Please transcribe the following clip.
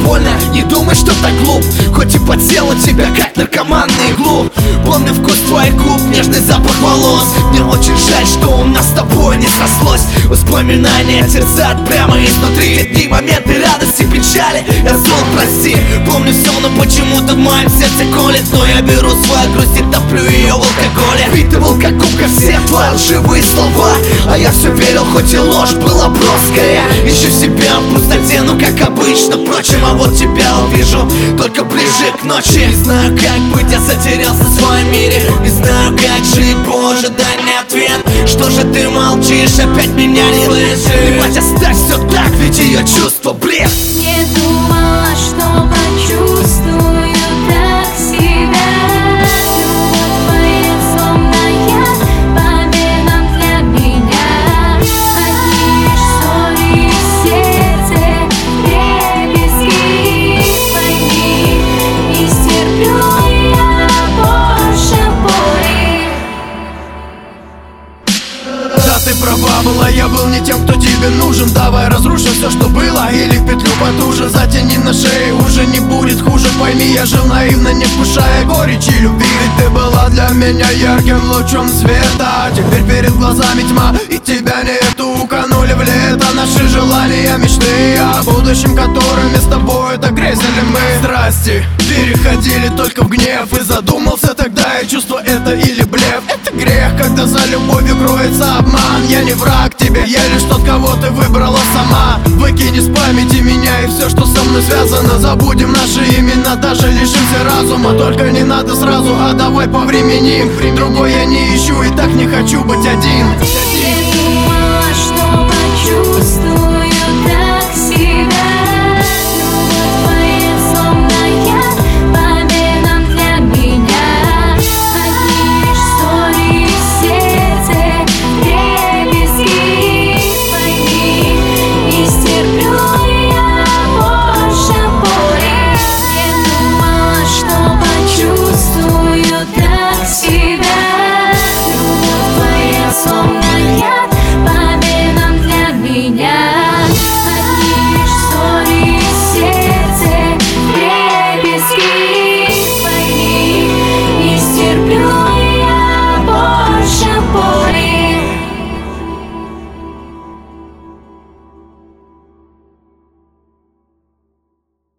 больно, не думай, что так глуп. Хоть и подсел от тебя, как наркоман на иглу. Помню вкус твоих губ, нежный запах волос. Мне очень жаль, что у нас с тобой не срослось. Воспоминания терзат прямо изнутри. Те дни, моменты радости, печали, я зол, прости. Помню все, но почему-то в моем сердце колет. Но я беру свою грусть и топлю ее в алкоголе. Впитывал как губка все твои лживые слова, а я все верил, хоть и ложь была броская. Ищу себя в пустоте, ну как обычно. Впрочем, а вот тебя увижу только ближе к ночи. Не знаю, как быть, я затерялся в своем мире. Не знаю, как жить, боже, дай мне ответ. Что же ты молчишь, опять меня не слышишь? Ебать, оставь все так, ведь ее чувство бред. Не думала, что почувствую так себя. Любовь твоя словно яд, победа для меня. Одни лишь ссоры в сердце, дребезги. Пойми, не стерплю я больше боли. Да, ты права была, я был не тем, кто тебе нужен. Давай разрушим все, что было, или в петлю потуже. Затяни на шее, уже не будет хуже. Пойми, я жил наивно, не вкушая горечи любви. Ведь ты была для меня ярким лучом света. Теперь перед глазами тьма, и тебя нету. Уканули в лето наши желания, мечты о будущем, которыми с тобой так грезили мы. Страсти переходили только в гнев. И задумался тогда, и чувство это или блеф. Это грех, когда за любовью кроется обман. Я не враг тебе, я лишь тот, кого ты выбрала сама. Выкини с памяти меня и все, что со мной связано. Забудем наши имена, даже лишимся разума. Только не надо сразу, а давай повременим. Другой я не ищу и так не хочу быть один.